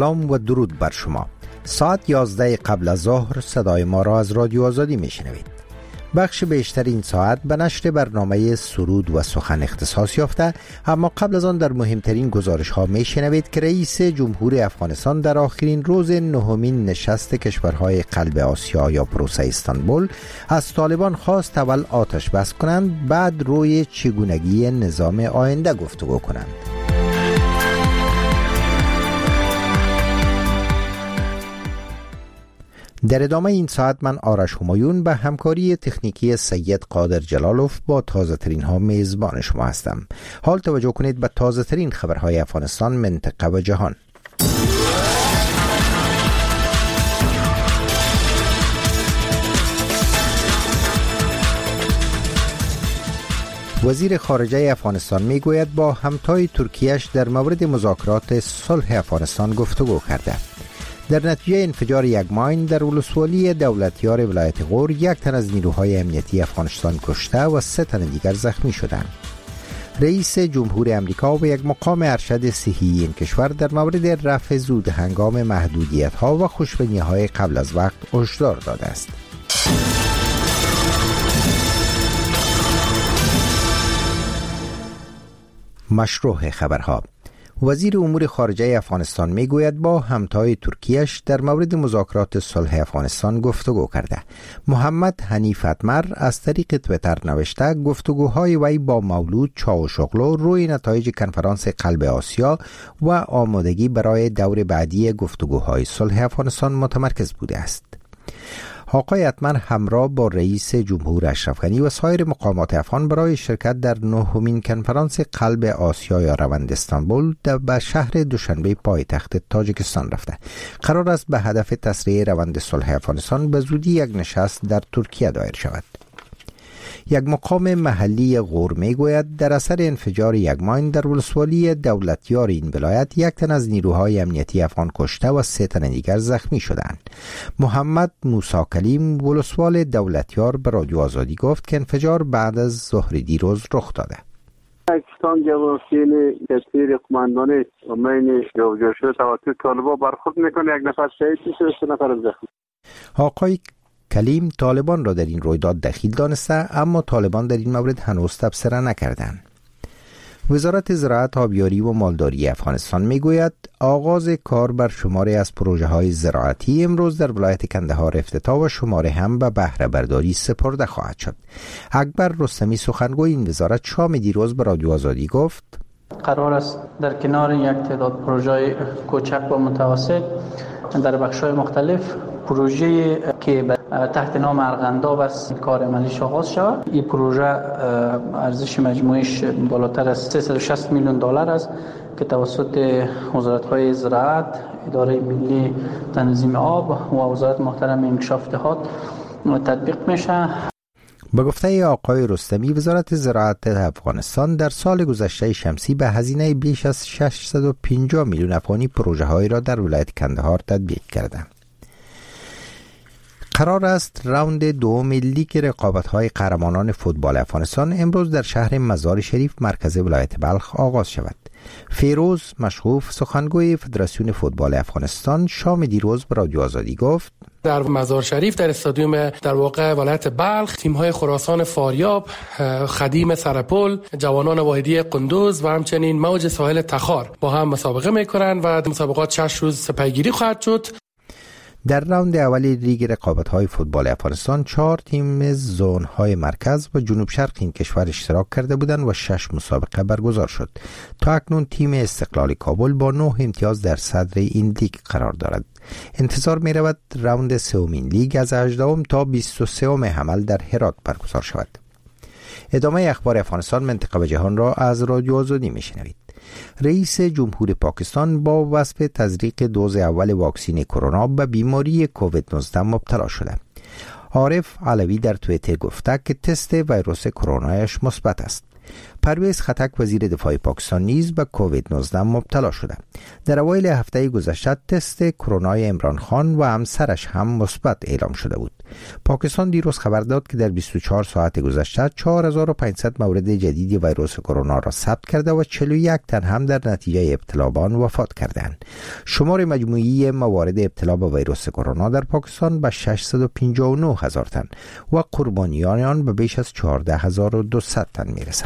سلام و درود بر شما. ساعت 11 قبل از ظهر صدای ما را از رادیو آزادی میشنوید. بخش بیشتر این ساعت به نشر برنامه سرود و سخن اختصاص یافته، اما قبل از آن در مهمترین گزارش ها میشنوید که رئیس جمهور افغانستان در آخرین روز نهمین نشست کشورهای قلب آسیا یا پروسه استانبول از طالبان خواست اول آتش بس کنند، بعد روی چگونگی نظام آینده گفتگو کنند. در ادامه این ساعت من آرش همایون به همکاری تکنیکی سید قادر جلالوف با تازه ترین ها میزبان شما هستم. حال توجه کنید به تازه ترین خبرهای افغانستان، منطقه و جهان. وزیر خارجه افغانستان میگوید با همتای ترکیهش در مورد مذاکرات صلح افغانستان گفتگو کرده. در نتیجه انفجار یک ماین در ولسوالی دولتیار ولایت غور، یک تن از نیروهای امنیتی افغانستان کشته و 3 تن دیگر زخمی شدند. رئیس جمهور امریکا به یک مقام ارشد صحی این کشور در مورد رفع زود هنگام محدودیت‌ها و خوشبینی‌های قبل از وقت هشدار داده است. مشروع خبرها. وزیر امور خارجه افغانستان میگوید با همتای ترکیهش در مورد مذاکرات صلح افغانستان گفتگو کرده. محمد حنیف اتمر از طریق تویتر نوشته گفتگوهای وی با مولود چاوشوغلو روی نتایج کنفرانس قلب آسیا و آمادگی برای دور بعدی گفتگوهای صلح افغانستان متمرکز بوده است. آقای اتمر همراه با رئیس جمهور اشرف غنی و سایر مقامات افغان برای شرکت در 9مین کنفرانس قلب آسیا یا روند استانبول به شهر دوشنبه پایتخت تاجیکستان رفته. قرار است به هدف تسریع روند صلح افغانستان به زودی یک نشست در ترکیه دایر شود. یک مقام محلی غور میگوید در اثر انفجار یک ماین در ولسوالی دولتیار این ولایت، 1 تن از نیروهای امنیتی افغان کشته و 3 تن دیگر زخمی شدند. محمد موسی کلیم ولسوال دولتیار به رادیو آزادی گفت که انفجار بعد از ظهر دیروز رخ داده. پاکستان جواسین کثیر قماندانی امین جوجو شده توسط طالبان برخورد میکنه، 1 نفر شهید میشه و 3 نفر زخمی. آقای کلیم طالبان را در این رویداد دخیل دانسته، اما طالبان در این مورد هنوز تبصره نکردند. وزارت زراعت، آبیاری و مالداری افغانستان میگوید آغاز کار بر شماری از پروژه‌های زراعتی امروز در ولایت کندهار افتتاح و شماره هم به بهره برداری سپرده خواهد شد. اکبر رستمی سخنگوی این وزارت شام دیروز به رادیو آزادی گفت قرار است در کنار یک تعداد پروژه‌های کوچک و متوسط در بخش‌های مختلف پروژه که تحت نام ارغنداب است کار عملیش آغاز شود. این پروژه ارزش مجموعیش بالاتر از 360 میلیون دلار است که توسط وزارت‌های زراعت، اداره ملی تنظیم آب و وزارت محترم انکشاف دهات تطبیق میشه. به گفته آقای رستمی، وزارت زراعت افغانستان در سال گذشته شمسی به هزینه بیش از 650 میلیون افغانی پروژه‌هایی را در ولایت کندهار تطبیق کرده. قرار است راوند 2 لیگ رقابت‌های قهرمانان فوتبال افغانستان امروز در شهر مزار شریف مرکز ولایت بلخ آغاز شود. فیروز مشغوف سخنگوی فدراسیون فوتبال افغانستان شام دیروز به رادیو آزادی گفت در مزار شریف در استادیوم در واقع ولایت بلخ تیم‌های خراسان فاریاب، خدیم سرپل، جوانان واحدی قندوز و همچنین موج ساحل تخار با هم مسابقه می‌کنند و مسابقات 6 روز پیگیری خواهد شد. در راوند اول لیگ رقابت‌های فوتبال افغانستان 4 تیم زون‌های مرکز و جنوب شرق این کشور اشتراک کرده بودند و 6 مسابقه برگزار شد. تا اکنون تیم استقلال کابل با 9 امتیاز در صدر این لیگ قرار دارد. انتظار می‌رود راوند 3مین لیگ از 18 تا 23 حمل در هرات برگزار شود. ادامه اخبار افغانستان، منطقه و جهان را از رادیو آزادی میشنوید. رئیس جمهور پاکستان با وصف تزریق دوز اول واکسن کرونا به بیماری کووید 19 مبتلا شده. عارف علوی در توییتر گفته که تست ویروس کرونایش مثبت است. پرویز خټک وزیر دفاع پاکستان نیز به کووید 19 مبتلا شده. در اوایل هفته گذشته تست کرونا عمران خان و همسرش هم مثبت اعلام شده بود. پاکستان دیروز خبر داد که در 24 ساعت گذشته 4500 مورد جدید ویروس کرونا را ثبت کرده و 41 تن هم در نتیجه ابتلا به آن وفات کردند. شمار مجموعی موارد ابتلا به ویروس کرونا در پاکستان به 659,000 تن و قربانیان آن به بیش از 14,200 تن میرسد.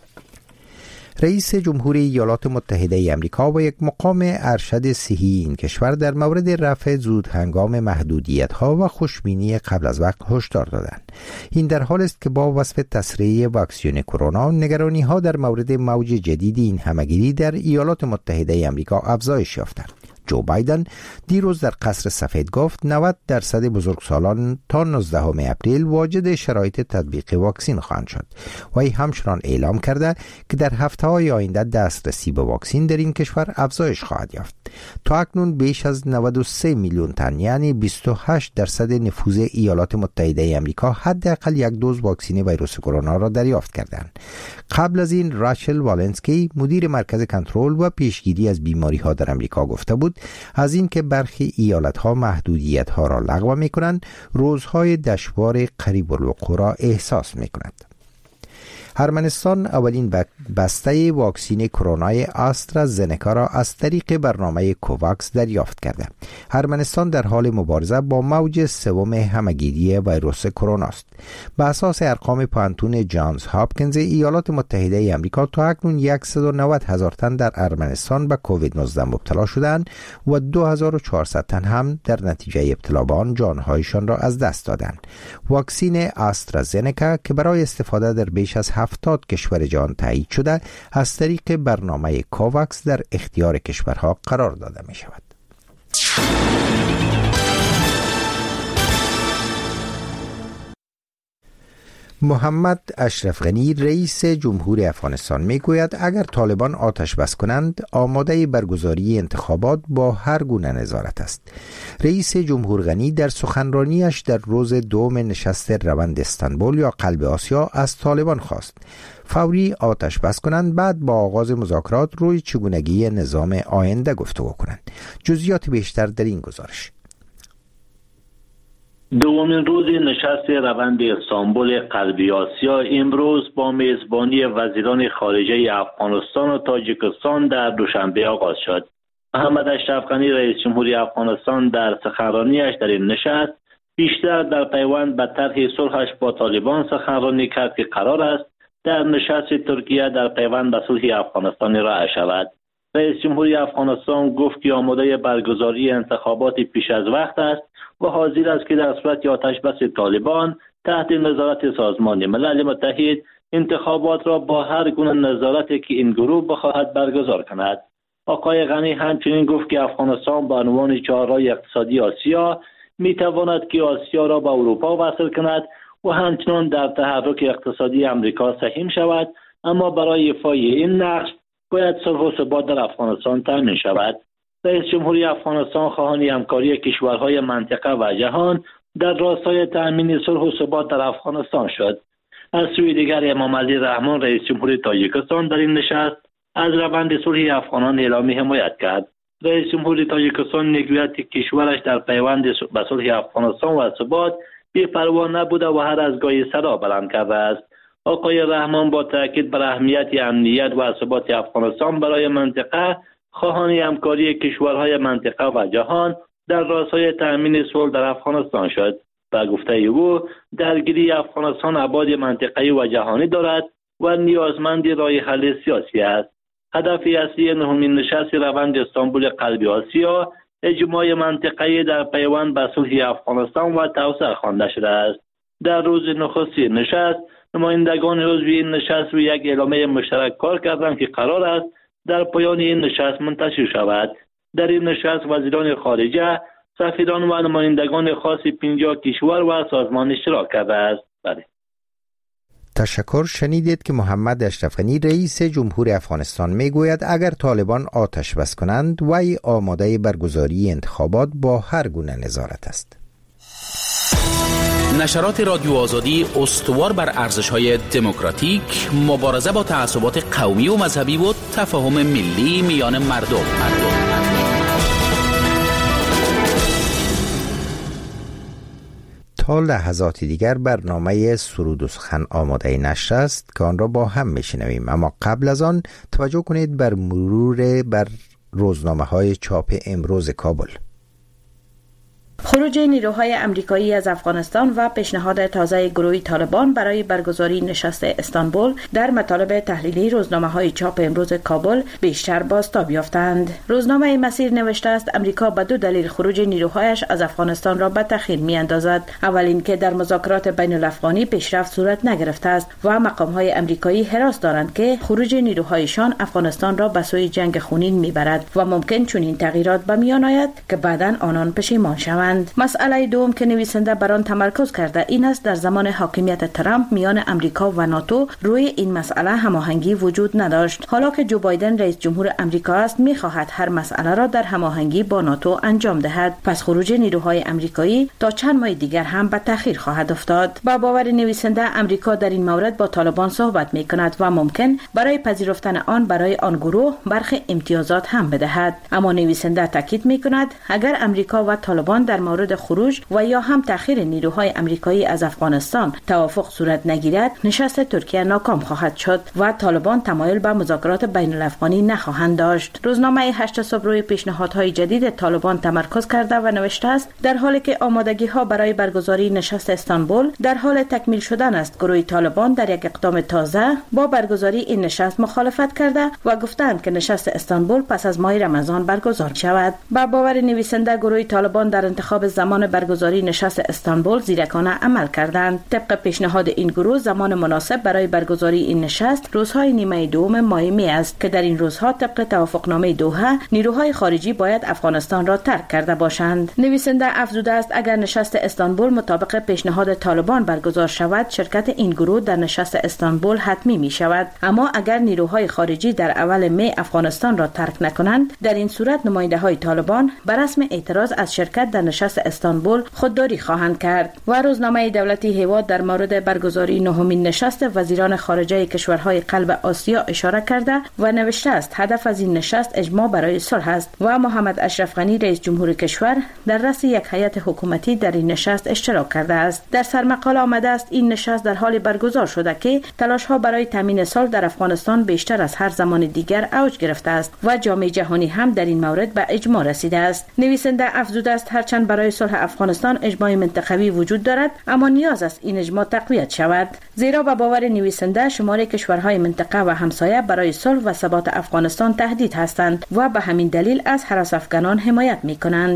رئیس جمهوری ایالات متحده آمریکا و یک مقام ارشد صحی این کشور در مورد رفع زود هنگام محدودیت‌ها و خوشبینی قبل از وقت هشدار دادند. این در حال است که با وصف تسریع واکسن کرونا، نگرانی‌ها در مورد موج جدید این همه‌گیری در ایالات متحده آمریکا افزایش یافته. جو بایدن دیروز در قصر سفید گفت 90% بزرگسالان تا 19 اپریل واجد شرایط تطبیق واکسن خواهند شد و ای همچنان اعلام کرده که در هفته‌های آینده دسترسی به واکسن در این کشور افزایش خواهد یافت. تا اکنون بیش از 93 میلیون تن یعنی 28% نفوذ ایالات متحده آمریکا حداقل یک دوز واکسن ویروس کرونا را دریافت کردند. قبل از این راچل والنسکی مدیر مرکز کنترل و پیشگیری از بیماری‌ها در آمریکا گفته بود از این که برخی ایالت‌ها محدودیت‌ها را لغو می‌کنند، روزهای دشوار قریب الوقوع را احساس می‌کند. ارمنستان اولین بسته واکسن کرونای آسترازنکا را از طریق برنامه کوواکس دریافت کرده. ارمنستان در حال مبارزه با موج سوم همه‌گیری ویروس کرونا است. به اساس ارقام پانتون جانز هاپکینز ایالات متحده آمریکا تا اکنون 190,000 تن در ارمنستان به کووید 19 مبتلا شدند و 2400 تن هم در نتیجه ابتلا به آن جانهایشان را از دست دادند. واکسن آسترازنکا که برای استفاده در بیش از 70 کشور جهان تایید شده از طریق برنامه کوواکس در اختیار کشورها قرار داده می شود. محمد اشرف غنی رئیس جمهوری افغانستان می گوید اگر طالبان آتش بس کنند آماده برگزاری انتخابات با هر گونه نظارت است. رئیس جمهور غنی در سخنرانیش در روز دوم نشست روند استانبول یا قلب آسیا از طالبان خواست فوری آتش بس کنند، بعد با آغاز مذاکرات روی چگونگی نظام آینده گفتگو کنند. جزئیات بیشتر در این گزارش. دومین روز نشست روند استانبول غربی آسیا امروز با میزبانی وزیران خارجه افغانستان و تاجیکستان در دوشنبه آغاز شد. محمد اشرف غنی رئیس جمهوری افغانستان در سخنرانیش در این نشست بیشتر در پیوند به طرح صلحش با طالبان سخنرانی کرد که قرار است در نشست ترکیه در پیوند به صلح افغانستان ارائه شود. رئیس جمهوری افغانستان گفت که آماده برگزاری انتخابات پیش از وقت است و حاضر است که در صورت آتش بس طالبان تحت نظارت سازمان ملل متحد انتخابات را با هر گونه نظارتی که این گروه بخواهد برگزار کند. آقای غنی همچنین گفت که افغانستان به عنوان چهارراه اقتصادی آسیا می تواند که آسیا را به اروپا وصل کند و همچنین در تحرک اقتصادی امریکا سهیم شود، اما برای ایفای این نقش باید صلح و ثبات در افغانستان تامین شود. رئیس جمهوری افغانستان خواهان همکاری کشورهای منطقه و جهان در راستای تامین صلح و ثبات در افغانستان شد. از سوی دیگر امام علی رحمان رئیس جمهوری تاجیکستان در این نشست از روند صلح افغانان اعلام حمایت کرد. رئیس جمهوری تاجیکستان میگوید که کشورش در پیوند به صلح افغانستان و ثبات بی‌پروا نبوده و هر از گاهی صدا بلند کرده است. آقای رحمان با تاکید بر اهمیت امنیت و ثبات افغانستان برای منطقه خواهان همکاری کشورهای منطقه و جهان در راستای تأمین صلح در افغانستان شد. به گفته او درگیری افغانستان ابعاد منطقه‌ای و جهانی دارد و نیازمند راه حل سیاسی است. هدف اصلی نهمین نشست روند استانبول غربی آسیا اجماع منطقه‌ای در پیوند به صلح افغانستان و توسعه خوانده شده است. در روز نخستی نشست نمایندگان عضوی این نشست روی یک اعلامیه مشترک کار کردند که قرار است در پایان این نشست منتشر شود. در این نشست وزیران خارجه، سفیران و نمایندگان خاص 50 کشور و سازمان اشتراک کرده است. بله. تشکر. شنیدید که محمد اشرف غنی رئیس جمهوری افغانستان میگوید اگر طالبان آتش بس کنند وی آماده برگزاری انتخابات با هر گونه نظارت است. نشرات رادیو آزادی استوار بر ارزش‌های دموکراتیک، مبارزه با تعصبات قومی و مذهبی و تفاهم ملی میان مردم. تا لحظات دیگر برنامه سرود و سخن آماده نشر است که آن را با هم میشنویم، اما قبل از آن توجه کنید بر مرور بر روزنامه‌های چاپ امروز کابل. خروج نیروهای امریکایی از افغانستان و پیشنهاد تازه گروه طالبان برای برگزاری نشست استانبول در مطالب تحلیلی روزنامه‌های چاپ امروز کابل بیشتر بازتاب یافتند. روزنامه مسیر نوشته است امریکا به دو دلیل خروج نیروهایش از افغانستان را به تأخیر می‌اندازد. اول اینکه در مذاکرات بین الافغانی پیشرفت صورت نگرفته است و مقام‌های امریکایی حراس دارند که خروج نیروهایشان افغانستان را به سوی جنگ خونین می‌برد و ممکن چنین تغییرات به میان آید که بعداً آنان پشیمان شوند. مسئله دوم که نویسنده بر آن تمرکز کرده این است در زمان حاکمیت ترامپ میان امریکا و ناتو روی این مسئله هماهنگی وجود نداشت. حالا که جو بایدن رئیس جمهور امریکا است می‌خواهد هر مسئله را در هماهنگی با ناتو انجام دهد. پس خروج نیروهای امریکایی تا چند ماه دیگر هم به تأخیر خواهد افتاد. با باور نویسنده امریکا در این مورد با طالبان صحبت می‌کند و ممکن برای پذیرفتن آن برای آن گروه برخی امتیازات هم بدهد. اما نویسنده تاکید می‌کند اگر امریکا و طالبان در مورد خروج و یا هم تأخیر نیروهای امریکایی از افغانستان توافق صورت نگیرد، نشست ترکیه ناکام خواهد شد و طالبان تمایل به مذاکرات بین الافغانی نخواهند داشت. روزنامه 8 صبح روی پیشنهادهای جدید طالبان تمرکز کرده و نوشته است در حالی که آمادگی‌ها برای برگزاری نشست استانبول در حال تکمیل شدن است، گروه طالبان در یک اقدام تازه با برگزاری این نشست مخالفت کرده و گفتند که نشست استانبول پس از ماه رمضان برگزار شود. با باور نویسنده گروه طالبان در انتخاب زمان برگزاری نشست استانبول زیرکانه عمل کردند. طبق پیشنهاد این گروه زمان مناسب برای برگزاری این نشست روزهای نیمه دوم ماه می است که در این روزها طبق توافقنامه دوحه نیروهای خارجی باید افغانستان را ترک کرده باشند. نویسنده افزوده است اگر نشست استانبول مطابق پیشنهاد طالبان برگزار شود شرکت این گروه در نشست استانبول حتمی می شود، اما اگر نیروهای خارجی در اول می افغانستان را ترک نکنند در این صورت نماینده های طالبان بر رسم اعتراض از شرکت در نشست استانبول خودداری خواهند کرد. و روزنامه دولتی هیواد در مورد برگزاری نهمین نشست وزیران خارجه کشورهای قلب آسیا اشاره کرده و نوشته است هدف از این نشست اجماع برای صلح است و محمد اشرف غنی رئیس جمهور کشور در رأس یک هیئت حکومتی در این نشست اشتراک کرده است. در سرمقاله آمده است این نشست در حال برگزار شده که تلاش‌ها برای تامین صلح در افغانستان بیشتر از هر زمان دیگر اوج گرفته است و جامعه جهانی هم در این مورد به اجماع رسیده است. نویسنده افزوده است هرچند برای صلح افغانستان اجماع منطقوی وجود دارد اما نیاز است این اجماع تقویت شود، زیرا به باور نویسنده شمار کشورهای منطقه و همسایه برای صلح و ثبات افغانستان تهدید هستند و به همین دلیل از هراس افغانان حمایت می‌کنند.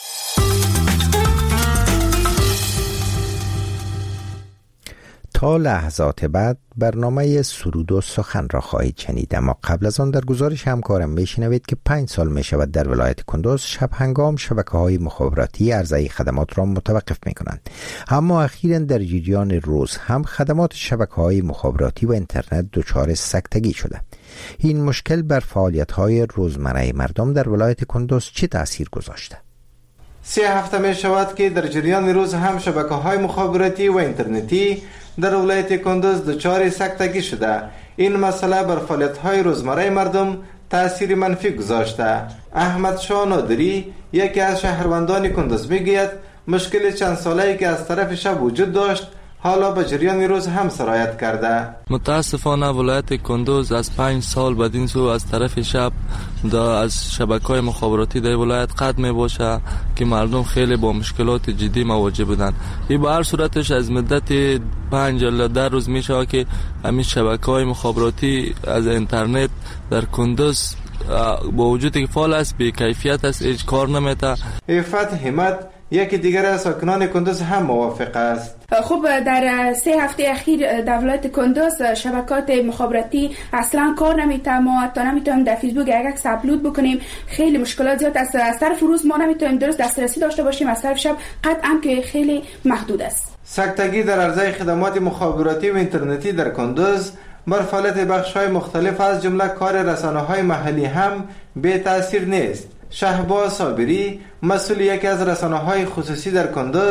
تا لحظات بعد برنامه سرود و سخن را خواهید شنید، اما قبل از آن در گزارش همکارم میشنوید که 5 سال می شود در ولایت کندوز شب هنگام شبکه‌های مخابراتی عرضه خدمات را متوقف می کنند، اما اخیراً در جریان روز هم خدمات شبکه‌های مخابراتی و اینترنت دچار سکتگی شده. این مشکل بر فعالیت‌های روزمره مردم در ولایت کندوز چه تأثیر گذاشته؟ 3 هفته می شود که در جریان روز هم شبکه‌های مخابراتی و اینترنتی در ولایت کندوز دچار سکتگی شده. این مسئله بر فعالیت‌های روزمره مردم تأثیر منفی گذاشته. احمد شاه نادری یکی از شهروندان کندوز میگوید مشکل چند ساله‌ای که از طرف شب وجود داشت حالا به جریان روز هم سرایت کرده. متاسفانه ولایت کندوز از 5 سال بدین سو از طرف شب از شبکه‌های مخابراتی در ولایت قطع می باشه که مردم خیلی با مشکلات جدی مواجه بودند. این به هر صورتش از مدت 5 الی 10 روز میشه که همین شبکه‌های مخابراتی از اینترنت در کندوز با وجودی که فعال است به کیفیت است، هیچ کار نمیته. عفت همت یکی دیگر از ساکنان کندوز هم موافق است. خب در 3 هفته اخیر در ولایت کندوز شبکات مخابراتی اصلا کار نمیتونه، ما حتی نمیتونیم در فیسبوک یک عکس اپلود بکنیم، خیلی مشکلات زیاد است. از طرف روز ما نمیتونیم درست دسترسی داشته باشیم، از طرف شب قطعا که خیلی محدود است. سکتگی در عرضه خدمات مخابراتی و اینترنتی در کندوز بر فعالیت بخش‌های مختلف از جمله کار رسانه‌های محلی هم بی تأثیر نیست. شهباز صابری مسئول یکی از رسانه‌های خصوصی در کندوز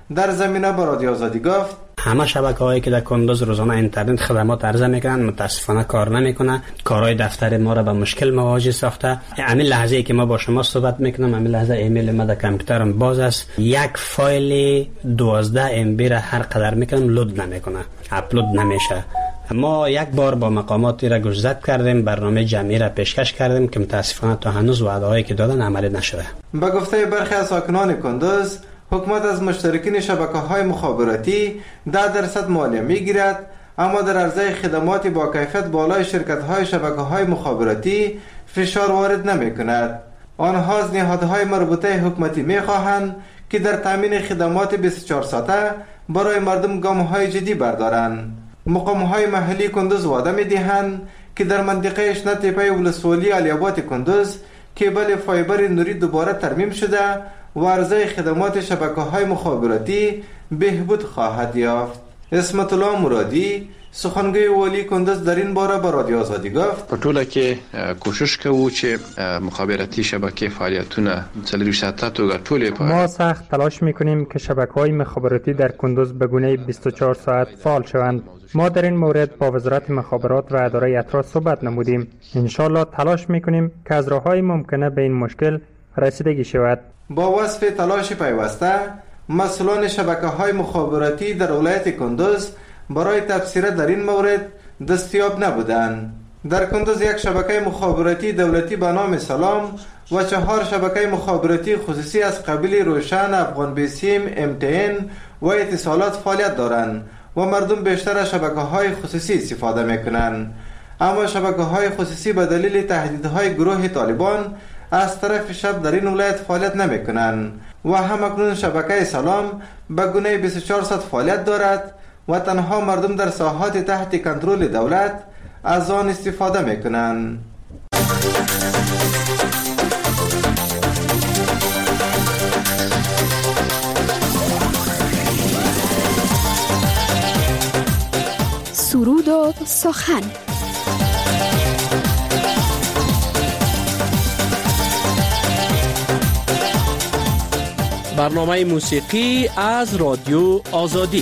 در زمینه با رادیو آزادی گفت همه شبکه‌هایی که در کندوز روزانه اینترنت خدمات عرضه میکنن متاسفانه کار نمیکنه. کارهای دفتر ما را به مشکل مواجه ساخته. همین لحظه‌ای که ما با شما صحبت میکنم همین لحظه ایمیل ما در کامپیوترم باز است. یک فایل 12 MB را هر قدر میکنم لود نمیکنه، اپلود نمیشه. ما یک بار با مقاماتی را گزارش کردیم، برنامه جمعی را پیشکش کردیم که متاسفانه تا هنوز وعده‌هایی که دادن عملی نشده. به گفته برخی از ساکنان کندوز، حکومت از مشترکین شبکه‌های مخابراتی 10% مالیه میگیرد، اما در عرضه خدمات با کیفیت بالای شرکت‌های شبکه‌های مخابراتی فشار وارد نمی‌کند. آنها از نهادهای مربوطه حکومتی می‌خواهند که در تامین خدمات 24 ساعته برای مردم گام‌های جدی بردارند. مقام‌های محلی کندوز وعده می‌دهند که در منطقه اشنا تپه ولسوالی علی‌آباد کندوز کیبل فایبر نوری دوباره ترمیم شده و عرضه خدمات شبکه‌های مخابراتی بهبود خواهد یافت. اسمت الله مرادی، سخنگوی والی کندوز، در این باره با رادیو آزادی گفت په ټوله کې کوشش کوو چې مخابراتی شبکه فعالیتونه 100% توګه ټولې ما سخت تلاش می‌کنیم که شبکه‌های مخابراتی در کندوز به گونه 24 ساعت فعال شوند. ما در این مورد با وزارت مخابرات و اداره اطراف صحبت نمودیم. انشالله تلاش می‌کنیم که از راه‌های ممکنه به این مشکل رسیدگی شود. با وصف تلاش پیوسته، مسئولان شبکه‌های مخابراتی در ولایت کندوز برای تبصره در این مورد دستیاب نبودند. در کندوز یک شبکه مخابراتی دولتی به نام سلام و 4 شبکه مخابراتی خصوصی از قبیل روشن، افغان بیسیم، MTN و اتصالات فعالیت دارند و مردم بیشتر از شبکه‌های خصوصی استفاده می‌کنند. اما شبکه‌های خصوصی به دلیل تهدیدهای گروه طالبان از طرف شب در این ولایت فعالیت نمی‌کنند و همکنون شبکه سلام به گونه 24 ساعت فعالیت دارد و تنها مردم در ساحات تحت کنترل دولت از آن استفاده می‌کنند. سرود و سخن. برنامه موسیقی از رادیو آزادی.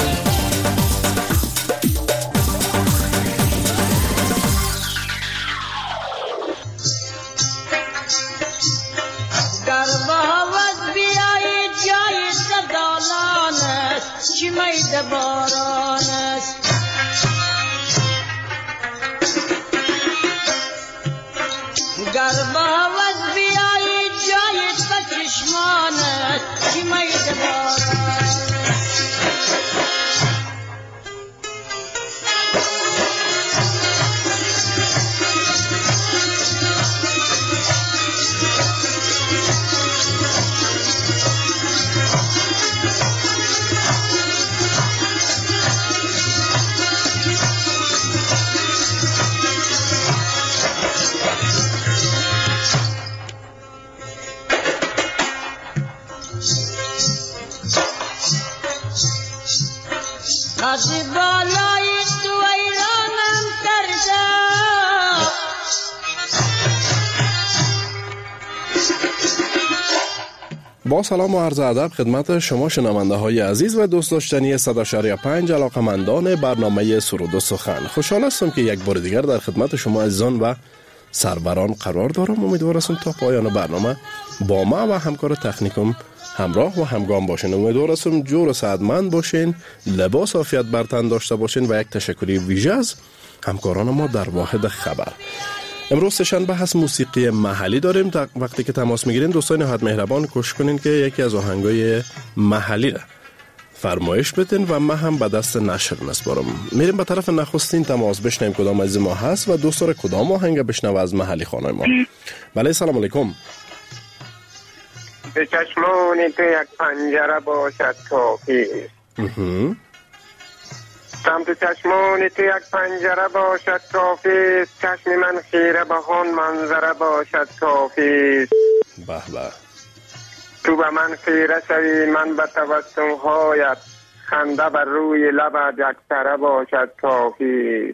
با سلام و عرض ادب خدمت شما شنونده های عزیز و دوست داشتنی 100.5 علاقمندان برنامه سرود و سخن. خوشحال هستم که یک بار دیگر در خدمت شما عزیزان و سروران قرار دارم. امیدوارم تا پایان برنامه با ما و همکار تکنیکم همراه و همگام باشین. امیدوارم جور و سعادتمند باشین، لباس عافیت بر تن داشته باشین و یک تشکری ویژه از همکاران ما در واحد خبر. امروز سه‌شنبه هست، موسیقی محلی داریم. وقتی که تماس میگیرین دوستان نهایت مهربان کوشش کنین که یکی از آهنگای محلی را فرمایش بدین و من هم به دست نشر میسپارم. میریم به طرف نخستین تماس بشنویم کدام از ما هست و دوست داره کدام آهنگ بشنوه از محلی خانه ما. بله سلام علیکم. به چشمان تو یک پنجره باشد کافی. سمت چشمان تو یک پنجره باشد کافی، چشم من خیره به آن منظره باشد کافی. به به. تو به من خیره شوی، من به تبسم هایت، خنده بر روی لبت یک سره باشد کافی.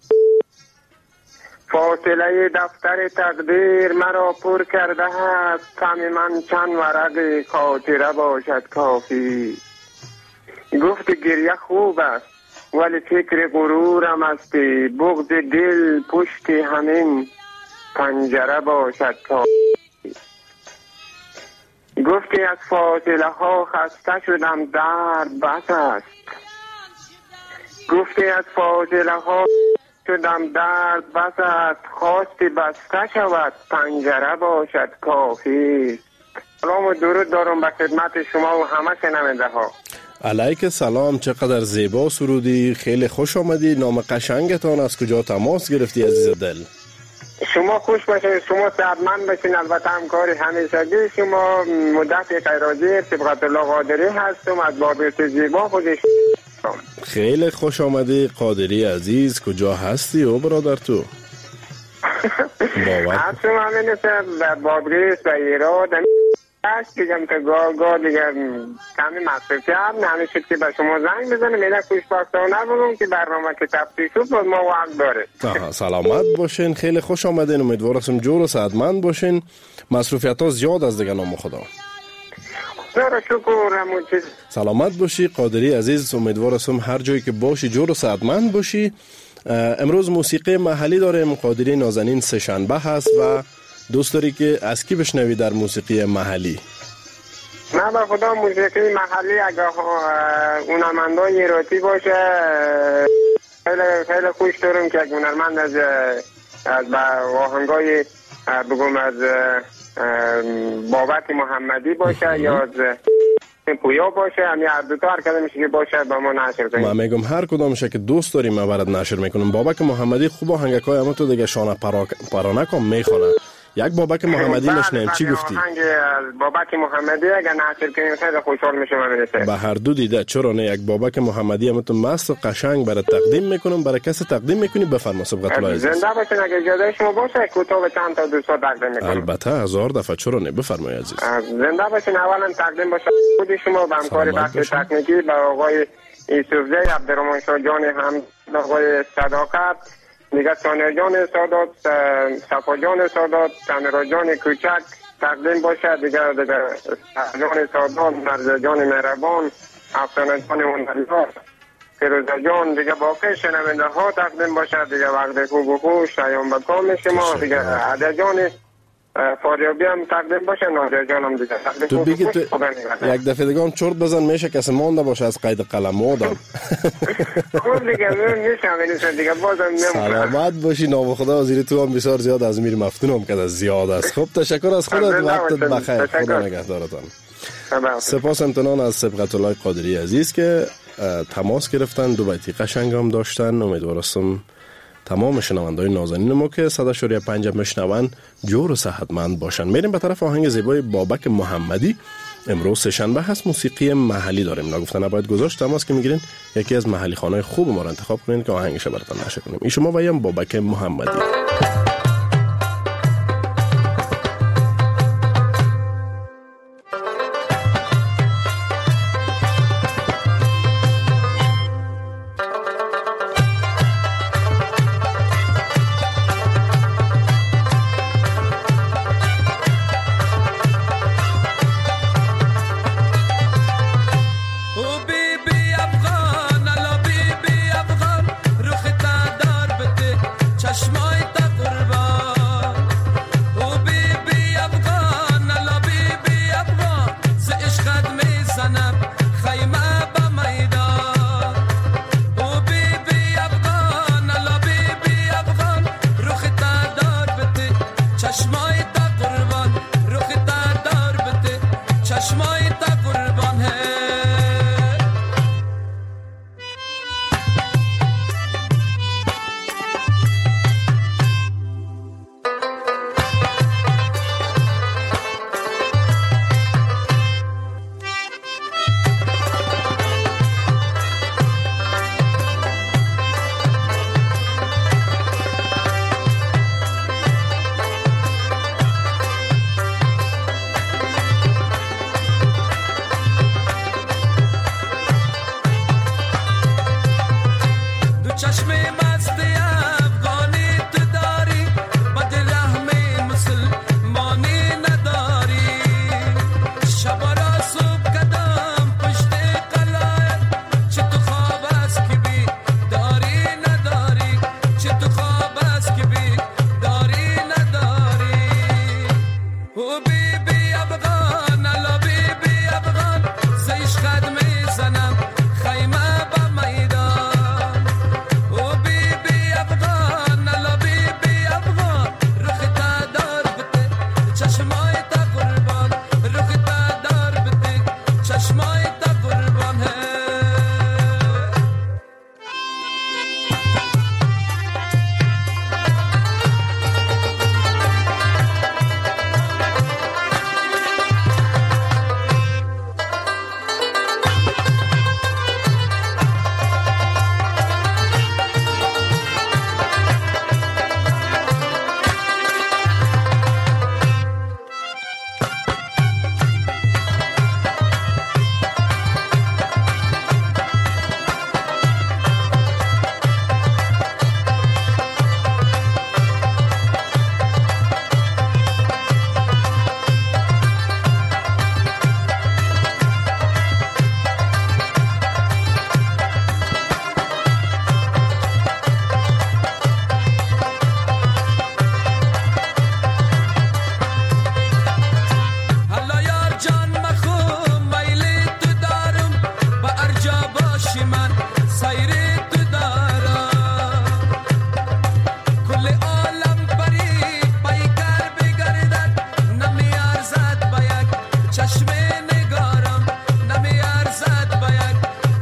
فاصله دفتر تقدیر مرا پر کرده است، غم من چند ورق خاطره باشد کافی. گفت گریه خوب است ولی فکر غرورم است، بغض دل پشت همین پنجره باشد تا. گفتی از فاصله ها خسته شدم درد بس است، گفتی از فاصله ها شدم درد بس است، خواستی بسته شود پنجره باشد کافی. سلام و درود دارم به خدمت شما و همه شنونده ها. علیک سلام، چقدر زیبا سرودی، خیلی خوش آمدی. نام قشنگتان از کجا تماس گرفتی عزیز دل؟ شما خوش باشین، شما صحتمند باشین. البته همکار همیشگی شما مدت خیراجی صبغت الله قادری هستم از بابیت زیبا خودش. خیلی خوش آمدی قادری عزیز، کجا هستی او برادر تو؟ هستم همین بابریس و ایراد هست دیگم که گاه دیگه کمی مصرفی هم نمیشد که به شما زنگ بزنم. میده خوشبختانه بگم که برنامه که تفتیش شد باز ما وقت داره. سلامت باشین، خیلی خوش آمدین، امیدوارم جور و صحتمند باشین. مصروفیت ها زیاد از دیگه نام خدا. سلامت باشی قادری عزیز، امیدوارم هر جایی که باشی جور و صحتمند باشی. امروز موسیقی محلی داریم، قادری نازنین سه شنبه هست و دوست داری که از کی بشنوی در موسیقی محلی؟ نه به خدا موسیقی محلی اگه هنرمندان ایراتی باشه خیلی خوش دارم که هنرمند از آهنگای بگم از بابک محمدی باشه یا از پویا باشه، همین هر دوتا هر کدام میشه که باشه با ما نشر کنیم. من میگم هر کدامشه که دوست داریم ما برات نشر میکنم. بابک محمدی خوب آهنگای اما تو دیگه شانه پرانکم میخونه. یک بابک محمدی نشنیم، چی گفتی؟ آهنگ بابک محمدی اگر نشر کنیم خیلی خوشحال میشم. به هر دو دیده، چرا نه؟ یک بابک محمدی هم تو مست و قشنگ برای تقدیم میکنم. برای کسی تقدیم میکنی؟ بفرما صبغت الله عزیز. زنده باشین، اگه اجازه شما باشه کوتاه چند تا دوستا تقدیم میکنم. البته 1000 دفعه، چرا نه؟ بفرمایید عزیز. زنده باشین. اولا تقدیم باشه خود شما به همکار بخش تکنیکی به آقای یوسفزی عبدالرحمن شاه جان، هم آقای صداقت دیگه، ثانیه جان سادات، صفا جان سادات، تنرا جان کوچک تقدیم باشه دیگه، جان سادات، مرزا جان مهربان، افسانه جان هنریار، فیروزه جان دیگه، باقی شنونده ها تقدیم باشه دیگه. وقت خوب و خوش شایان بکام شما دیگه، عده جان فاریابی هم تقدیم باشه، ناجر جان هم دیگه تو بگی تو یک دفعه دیگه هم چرت بزن میشه کسی مانده باشه از قید قلم آدم. خوب دیگه میشم دیگه بازم سلامت باشی. نام خدا وزیر تو هم بسیار زیاد از امیر مفتون هم که زیاد است. خب تشکر از خودت، وقتت بخیر، خدا نگهدارتان. سپاس امتنان از صبغت الله قادری عزیز که تماس گرفتن، دو بیتی قشنگ هم داشتن. امیدوارم تمام شنونده‌های نازنین ما که 100.5 میشنون جور و صحتمند باشن. میریم به طرف آهنگ زیبای بابک محمدی. امروز سه شنبه هست، موسیقی محلی داریم. نگفتن نباید گذاشت، تماس که میگیرین یکی از محلی خانه‌های خوب ما رو انتخاب کنین که آهنگش براتون نشه کنیم. این شما و یم بابک محمدی.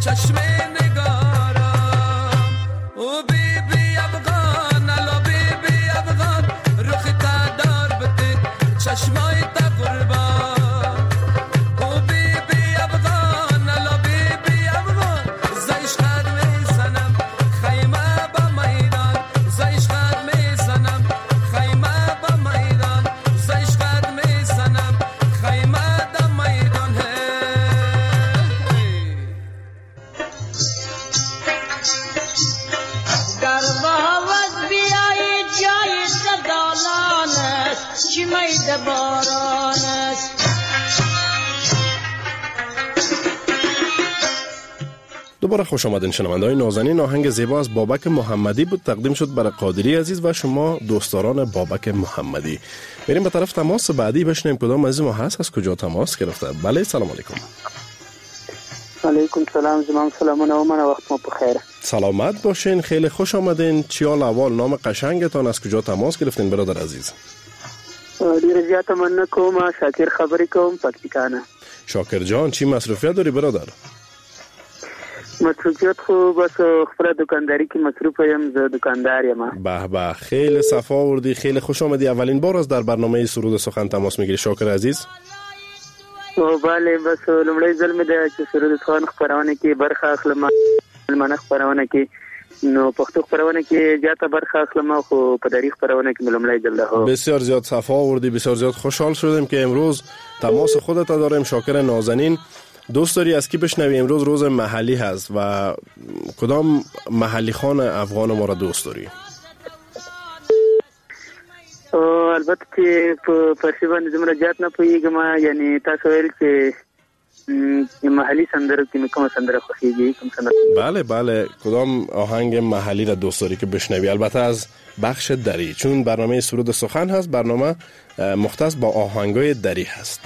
چشم نگارم او بی بی افغان الا بی بی افغان رخ تا دار بده چشمای تا قربان او بی بی افغان الا بی بی افغان زیش خد میزنم خیمه با میدان زیش خد میزنم خیمه با میدان زیش خد میزنم خیمه دا میدان در باوز بیایی جای سدالان است چی مید باران است دوباره خوش آمدین شنونده‌های نازنین. آهنگ زیبا از بابک محمدی بود، تقدیم شد برای قادری عزیز و شما دوستداران بابک محمدی. بریم به طرف تماس بعدی بشنیم کدام عزیز ما هست، از کجا تماس گرفته. بله سلام علیکم. علیکم سلام زمان سلامونه و من وقت ما بخیر. سلامت باشین، خیلی خوش آمدین. چی حال احوال، نام قشنگتان، از کجا تماس گرفتین برادر عزیز؟ ډیر زیاته مننه کوم، شاکر خبرې کوم پکتیکانه. شاکر جان چی مصروفیت داری برادر؟ مصروفیت خو بس خپل دکانداری کې مصروف یم، زه دکاندار یم. به به خیلی صفا آوردی، خیلی خوش آمدی. اولین بار از در برنامه سرود سخن تماس میگیری شاکر عزیز؟ او بله بس لومړی ځل مې د سرود سخن خبرونه کې برخه اخلم، ملمنه خبرونه کې نو پښتو خبرونه کې زیاته برخه اخلم، خو په تاریخ خبرونه کې لومړی ځل ده. بسیار زیاد صفا آوردی، بسیار زیاد خوشحال شدیم که امروز تماس خودت داریم. شاکر نازنین، دوست داری از کی بشنوی؟ امروز روز محلی هست و کدام محلی خان افغان ما را دوست داری؟ البته چې په فارسی باندې زموږ جات نه پوهیږم، یعنی تاسو ویل چې محلی سندره کې کوم سندره خوښیږي، کوم سندره؟ بله بله، کدام آهنگ محلی را دوست داری که بشنوی؟ البته از بخش دری، چون برنامه سرود سخن هست، برنامه مختص با آهنگای دری هست.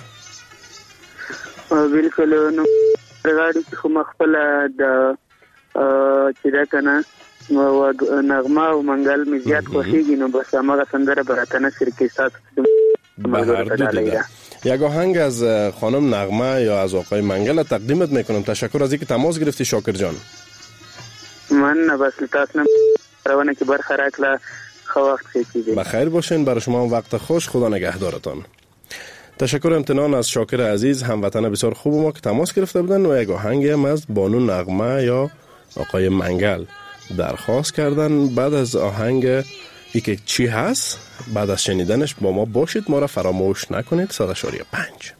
بالکل. نو رغاړي چې خو مخبل د چې دا کنه نغمه او منګل می زیات خوښیږي، نو بس هغه سندره براتنه شرکت سات یک آهنگ از خانم نغمه یا از آقای منگل تقدیمت میکنم. تشکر از اینکه تماس گرفتی شاکر جان. من بس تاسو نه روانه کې برخه راکړه، خو وخت کیږي. بخیر باشین، برای شما وقت خوش، خدا نگهدارتان. تشکر امتنان از شاکر عزیز، هموطن بسیار خوب ما که تماس گرفته بودن و یک آهنگ هم از بانو نغمه یا آقای منگل درخواست کردن. بعد از آهنگ ای که چی هست، بعد از شنیدنش با ما باشید، ما را فراموش نکنید. 100.5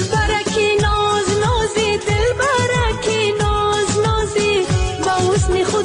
دل برکی ناز نازی با حسن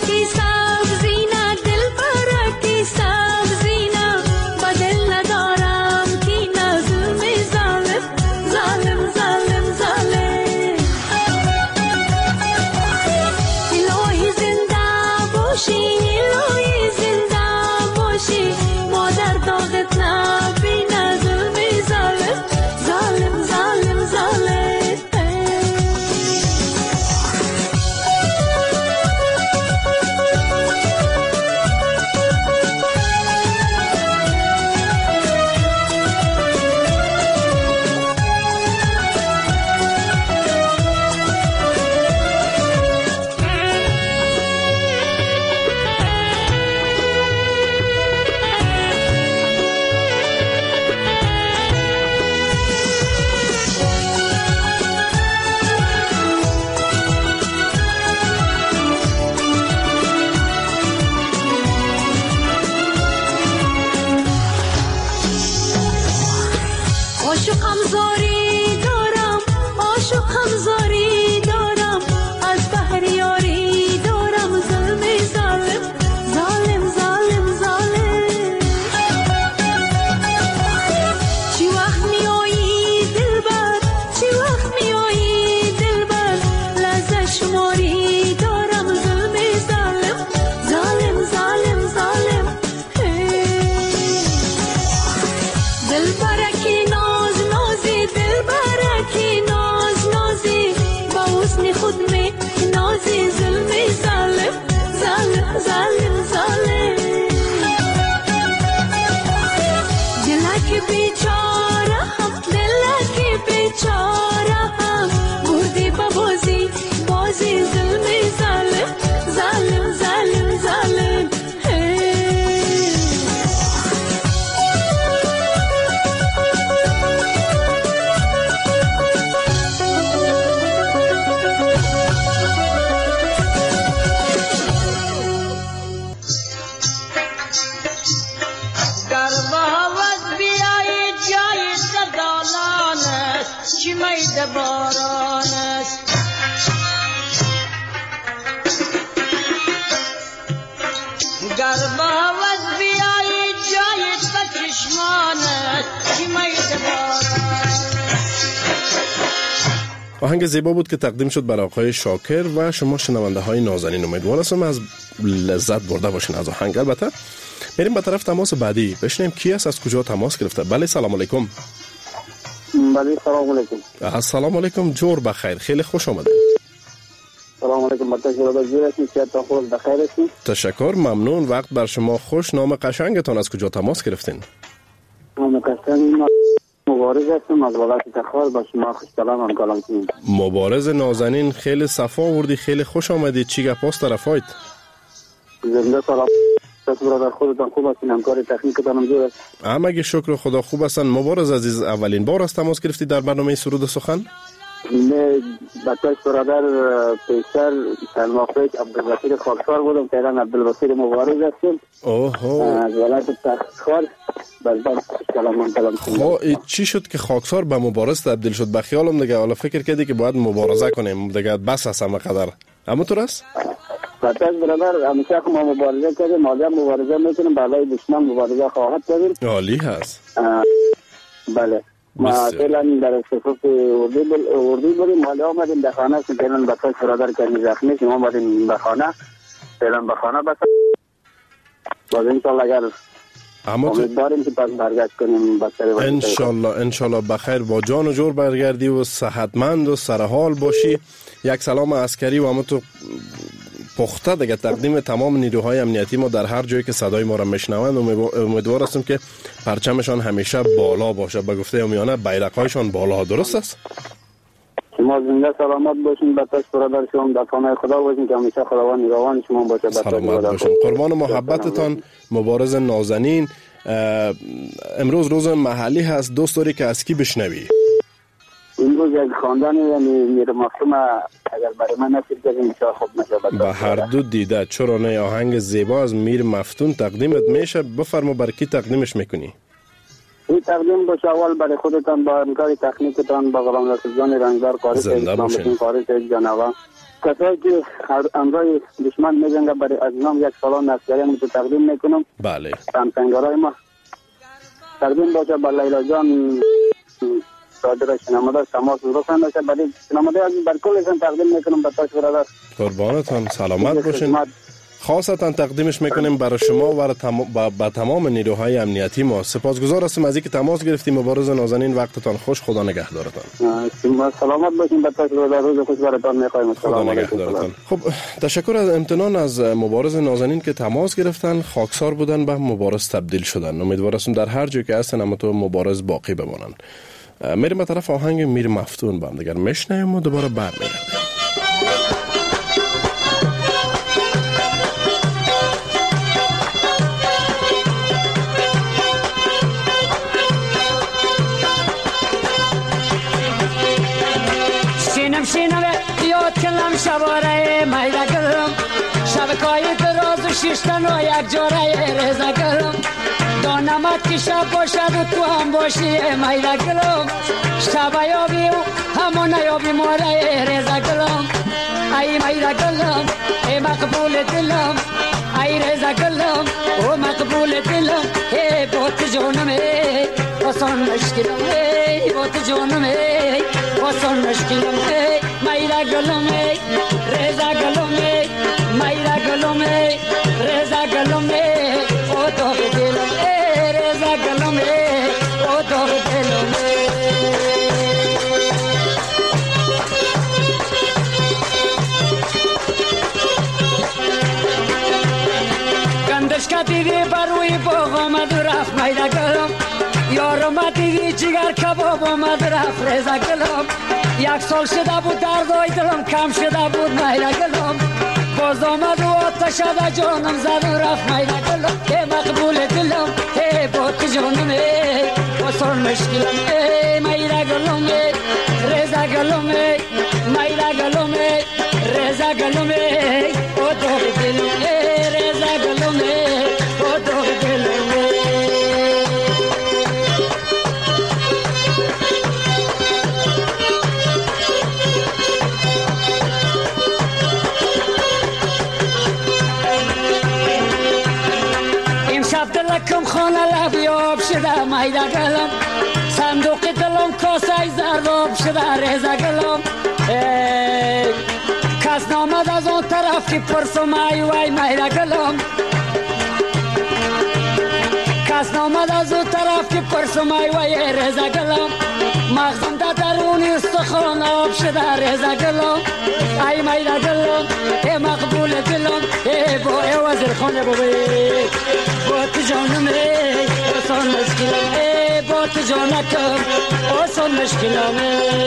کی سبزی نه دل برا کی سبزی نه بدل ندارم کی نه ظلم ظالم ظالم ظالم ظالم الهی زنده باشی الهی زنده باشی مادر داغت نبینه ظلم ظالم ظالم ظالم ظالم عاشقم زاری دارم عاشقم زاری دارم از بحر یاری دارم ظلم ظالم ظالم ظالم ظالم چی وقت میایی دلبر چی وقت میایی دلبر لحظه شماری دارم ظلم ظالم ظالم ظالم ظالم دلبر کی ناز نازی دلبر کی ناز نازی با حسن خود می نازی ظلم ظالم ظالم ظالم ظالم دلک بیچاره هم دلک بیچاره هم بردی با بازی بازی ظلم ظالم ظالم ظالم ظالم چی میده باران است گر با هوس بیایی جایت به چشمان است چی میده باران. آهنگ زیبا بود که تقدیم شد بر آقای شاکر و شما شنونده های نازنین. امیدوار هستم از لذت برده باشین از آهنگ. البته میریم به طرف تماس بعدی بشنیم کی است از کجا تماس گرفته. بله سلام علیکم. بله سلام علیکم. السلام علیکم جور بخیر خیلی خوش آمدید. سلام علیکم بخیر هستید. تشکر ممنون وقت بر شما خوش. نام قشنگتان از کجا تماس گرفتین؟ نام قشنگ مبارز هستم از ولایت تخار با شما خوش کلام کلام کنیم. مبارز نازنین خیلی صفا آوردی خیلی خوش آمدید. چی گپاست طرفایت؟ زنده سلام برادر خودتان خوب هستین همکار تکنیکتان هم جور است؟ همگی شکر خدا خوب هستن. مبارز عزیز اولین بار است تماس گرفتید در برنامه سرود و سخن؟ نه بچه‌اش برادر پیشتر چند وقت پیش عبدالبصیر خاکسار بودم فعلا عبدالبصیر مبارز هستیم. از ولایت تخار بلبل کلام کنیم. چی شد که خاکسار به مبارز تبدیل شد؟ به خیالم دیگه حالا فکر کردی که باید مبارزه کنیم دیگه بس است همه قدر. اما تو راست؟ بچه‌اش برادر همیشه که ما مبارزه کردیم مادر مبارزه میکنیم بالای دشمن مبارزه خواهد کردیم. عالی هست. بله ما فعلا در صفوف اردی بریم حالا آمدیم به خانه که فعلا بچه‌اش برادر کنی زخمی که ما آمدیم به خانه فعلا به خانه بس باز انشالله اگر امیدواریم که پس برگشت کنیم انشالله بخیر با جان و جور برگردی و صحتمند و سرحال باشی. یک سلام عسکری و همه تو پخته دیگه تقدیم تمام نیروهای امنیتی ما در هر جایی که صدای ما را میشنوند. امیدوار هستم که پرچمشان همیشه بالا باشه. به گفته عامیانه بیرق‌هایشان بالا. درست است؟ شما زنده سلامت باشین. بچه‌اش برادر شما در پناه خدا باشین که همیشه خداوند نگهبان شما باشه. سلامت باشین. قربان محبتتان مبارز نازنین. امروز روز محلی هست. دوست داری که از کی بشنوی؟ امروز یک خواندن یعنی میر مفهوم اگر برای من نصیب کنیم چه خوب میشه. به هر دو دیده چرا نه. آهنگ زیبا از میر مفتون تقدیمت میشه. بفرما بر کی تقدیمش میکنی؟ این تقدیم باشه اول برای خودتان با همکار تکنیکتان با غلام رسول جان رنگدار قاری اسلام قاری جانوا کسایی که امرای دشمن می‌جنگند برای از نام یک سالان عسکری رو تقدیم میکنم. بله. همسنگارای ما تقدیم باشه با لیلا جان صادر شنامده تماس رسان باشه برای شنامده از بر کلشان تقدیم میکنم به تاش برادر. قربانتان سلامت باشین. خاصتا تقدیمش میکنیم برای شما و با تمام نیروهای امنیتی ما. سپاسگزار هستم از اینکه تماس گرفتیم. مبارز نازنین وقتتان خوش. خدا نگهدارتان. سلامت باشین. به تاش برادر روز خوش براتون میخوایم. خدا نگهدارتان. خب تشکر از امتنان از مبارز نازنین که تماس گرفتن، خاکسار بودن به مبارز تبدیل شدن. امیدوارم در هر جایی که هستن اما تو مبارز باقی بمانن. میریم به طرف آهنگ میر مفتون با هم دیگر میشنیم و دوباره برمیگردیم. شینم یاد کنم شباره میده گرم شبکای دراز و شیشتن و یک جاره رزه گرم دانمت که شب باشد و تو هم باشی میده گرم شب یابی و همون یابی ماره رزه گرم ای میده گرم ای مقبول دلم ای رزه گرم و مقبول دلم ای بوت جانم ای واسان مشکلم ای بوت جانم ای واسان مشکلم ای میرا گلوم ای رزا گلوم ای میرا گلوم ای رزا گلوم ای او تو دلم ای رزا گلوم ای او تو دلم گندش کتی بروی باغ آمد و رفت میرا گلوم یارم دیگه جگر کباب آمد رفت رزا گلوم یک سال شده بود دردای دلم کم شده بود میرا گلوم باز آمد و آتش شده جانم زد و رفت میرا گلوم ای مقبول دلم ای بات جانم ای واسان مشکلم ای میرا گلوم ای رزا گلوم ای میرا گلوم ای رزا گلوم ای او دو دلم ای رزا گلوم ای او دو دلم دلکم خانه لبیاب شده میده گلم صندوق دلم کاسه زرداب شده رزا گلم کس نامد از اون طرف که پرسم ای وی میده گلم کس نامد از اون طرف که پرسم ای وی رزا گلم مغزم در درونی استخوان آب شده رزا گلم ای میده گلم ای مقبول دلم ای با ای وزیر خانه بوی بات جانم ای آسان مشکلم ای بات جانکم آسان مشکلم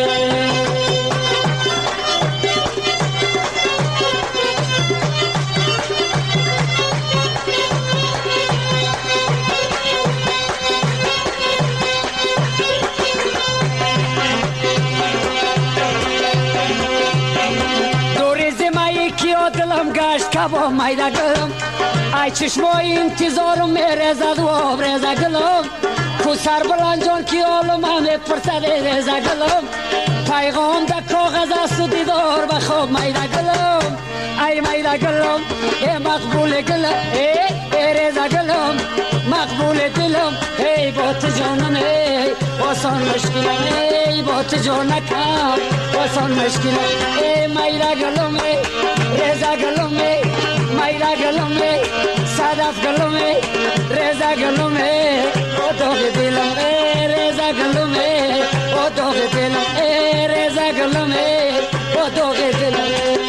دوری زمایی کیا دلم گشت کبا میده گلم ای چشمای انتظارم میرزد و آب رزا گلم کو سر بلنجان کی آلم همه پرسد رزا گلم پیغام در کاغذ است و دیدار بخواب میده گلم ای میده گلم ای مقبول گلم ای رزا گلم مقبول دلم ای بات جانم ای آسان مشکلم ای بات جانکم آسان مشکلم ای میده گلم ای رزا گلم ای میرا گلوم ای صدف گلوم ای رزا گلوم ای او داغ دلم ای رزا گلوم ای او داغ دلم ای رزا گلوم ای او داغ دلم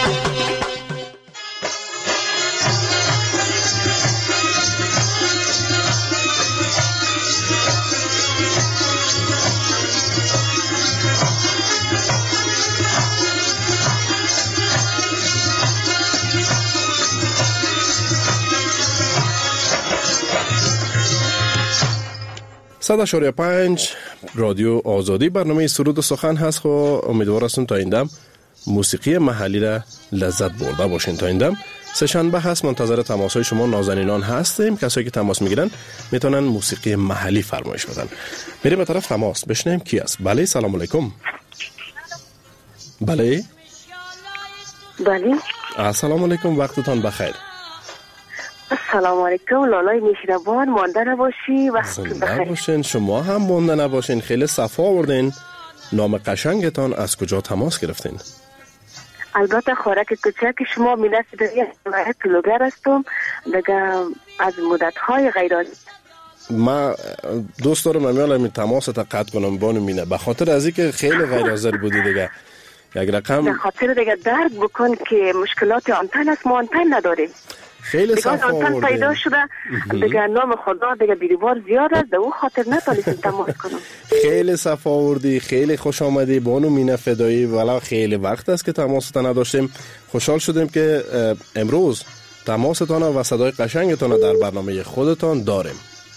صد 5 رادیو آزادی برنامه سرود و سخن هست. خو امیدوار هستم تا این دم موسیقی محلی را لذت برده باشین. تا این دم سه شنبه هست، منتظر تماس های شما نازنینان هستیم. کسایی که تماس میگیرن میتونن موسیقی محلی فرمایش بدن. بریم به طرف تماس بشنیم کی است. بله سلام علیکم. بله بله. السلام علیکم، وقتتان بخیر. السلام علیکم، لالای مهربان، مانده نباشی، وقت زنده باشین. شما هم مانده نباشین. خیلی صفا آوردین. نام قشنگتان از کجا تماس گرفتین؟ البته خوراک کوچک شما مینست در کیلوگر هستم دیگه از مدت‌های غیرعادی. ما دوست دارم امیال تماس تا قطع کنم بانو مینه، به خاطر از اینکه خیلی غیر حاضر بودی دیگه. یک رقم به خاطر دیگه درک بکن که مشکلات آنتن است، ما آنتن نداریم. خیلی صفا آنتن پیدا شده دیگه، نام خدا دیگه بیروار زیاد است، به اون خاطر نتونستم تماس کنم. خیلی صفا آوردی، خیلی خوش آمدی بانو مینه فدایی. والا خیلی وقت است که تماستان نداشتیم. خوشحال شدیم که امروز تماستان و صدای قشنگتان در برنامه خودتان داریم.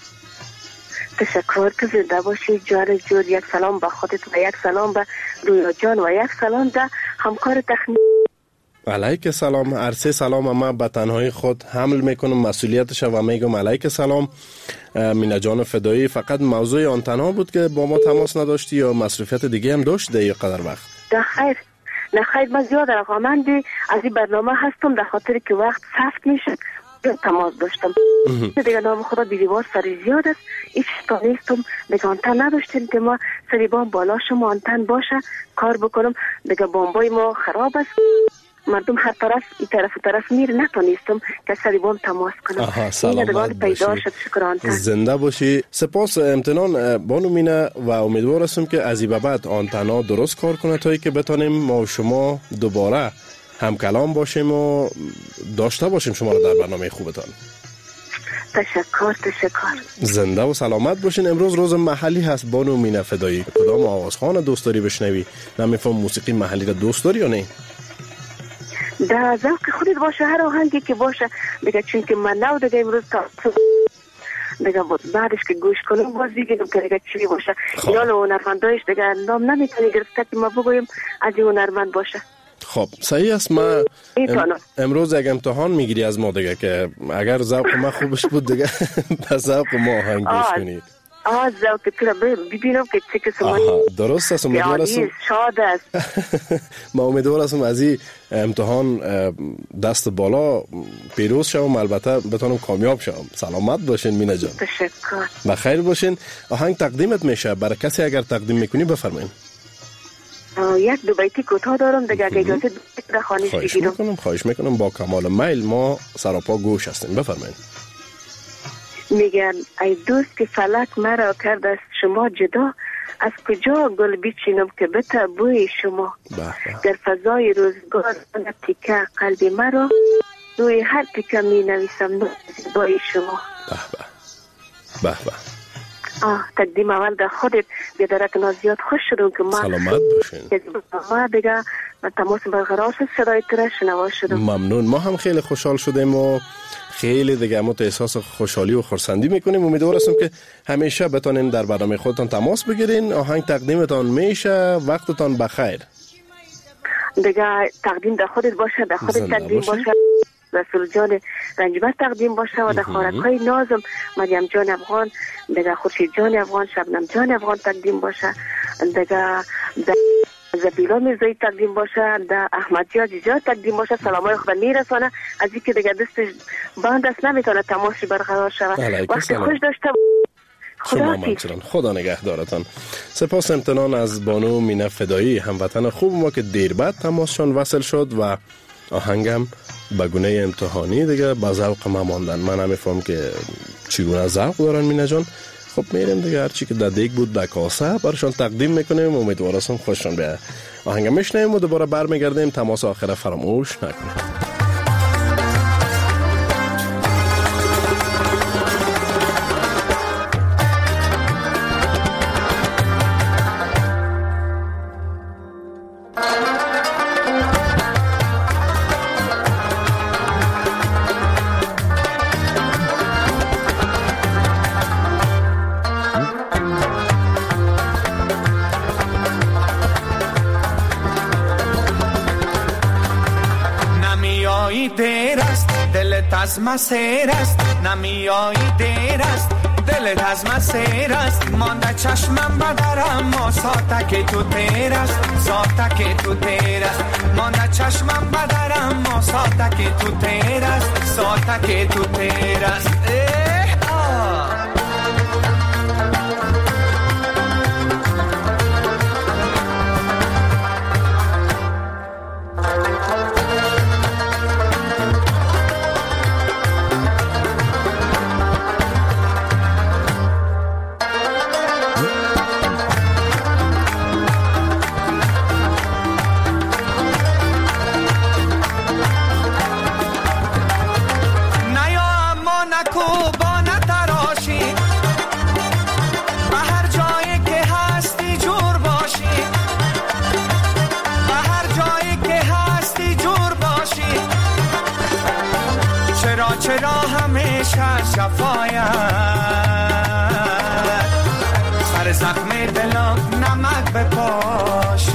تشکر که زنده باشی جان جور. یک سلام به خودت و یک سلام به رویا جان و یک سلام به همکار تخنیک. علیک سلام. عرصه سلام ما به تنهای خود حمل میکنم مسئولیتش و میگم علیک سلام. مینا جان فدایی، فقط موضوع آن تنها بود که با ما تماس نداشتی یا مصروفیت دیگه هم داشت در یک قدر وقت؟ نه خیر من زیاد رقامندی از این برنامه هستم، در خاطر که وقت سخت میشه تماس داشتم. دیگه نام خدا بیریوار سری زیاد است، ایچ تا نیستم دیگه آنتن نداشتیم که ما سری بام بالا شما آنتن باشه کار بکنم. دیگه بامبای ما خراب است، مردم هر طرف این طرف و طرف میره، نتونستم که سری بام تماس کنم. سلامت باشی، زنده باشی. سپاس امتنان بانو مینه و امیدوار هستم که از این به بعد آنتنا درست کار کنه تا که بتانیم ما و شما دوباره هم کلام باشیم و داشته باشیم شما رو در برنامه خوبتان. تشکر. زنده و سلامت باشین. امروز روز محلی هست بانو مینه فدایی. کدام آوازخوان دوست داری بشنوی؟ نمیفهم موسیقی محلی را دوست داری یا نه؟ در ذوق خودت باشه، هر آهنگی که باشه دیگه، چون که من نو دیگه امروز تا دیگه بعدش که گوش کنم باز دیگه دیگه چی باشه. یا هنرمندایش دیگه نام نمیتونی گرفته که ما بگویم از این هنرمند باشه. خب صحیح است. ما امروز یک امتحان میگیری از ما دیگه که اگر ذوق ما خوبش بود دیگه به ذوق ما آهنگ گوش کنی. ذوق تو ببینم که چه قسمت. درست است. امیدوار هستم شاد است. ما امیدوار هستم از این امتحان دست بالا پیروز شوم، البته بتونم کامیاب شوم. سلامت باشین مینا جان. تشکر. بخیر باشین. آهنگ تقدیمت میشه، برای کسی اگر تقدیم میکنی بفرمایید. یک دو بیتی کوتاه دارم دیگه، اگه اجازه در خانش بگیرم. خواهش میکنم با کمال میل، ما سراپا گوش هستیم. بفرمایید. میگن ای دوست که فلک مرا کرد از شما جدا، از کجا گل بیچینم که بته بوی شما. در فضای روزگار تیکه قلب مرا، روی هر تیکه می نویسم زیبای شما. به به. تقدیم اول در خودت بیادرک نازیاد خوش شدم که ما سلامت باشین. ما دیگه تماس برقرار شد، صدای تو را شنوا شدم. ممنون. ما هم خیلی خوشحال شدیم و خیلی دیگه ما احساس خوشحالی و خرسندی میکنیم. امیدوار هستم که همیشه بتونین در برنامه خودتان تماس بگیرین. آهنگ تقدیمتان میشه. وقتتان بخیر. دیگه تقدیم در خودت باشه، در خودت تقدیم باشه، رسول جان رنجبر تقدیم باشه و در خورک‌های نازم مریم جان افغان، دیگه خورشید جان افغان، شبنم جان افغان تقدیم باشه، دیگه زبیلا میرزایی تقدیم باشه، در احمد جاجی تقدیم باشه. سلامای خود میرسانه از اینکه دیگه دستش بند است نمیتونه تماسی برقرار شود. وقتی خوش داشته شما همچنان. خدا نگهدارتان. سپاس امتنان از بانو مینه فدایی، هموطن خوب ما که دیر بعد تماسشان وصل شد و آهنگم به گونه امتحانی دیگه با ذوق ما ماندن. من نمیفهم که چگونه ذوق دارن مینا جان. خب میریم دیگه هرچی که در دیگ بود در کاسه برشان تقدیم میکنیم. امیدوار هستم خوششان بیاد. آهنگ میشنویم و دوباره برمیگردیم. تماس آخر فراموش نکنید. دیر است دلت از مسیر است، نمیایی دیر است دلت از من سیر است مانده چشمم بدرم ما ساتک تو تیر است ساتک تو تیر است مانده چشمم بدرم ما ساتک تو تیر است ساتک تو تیر است چرا همیشه شفایت سر زخم دلم نمک بپاشی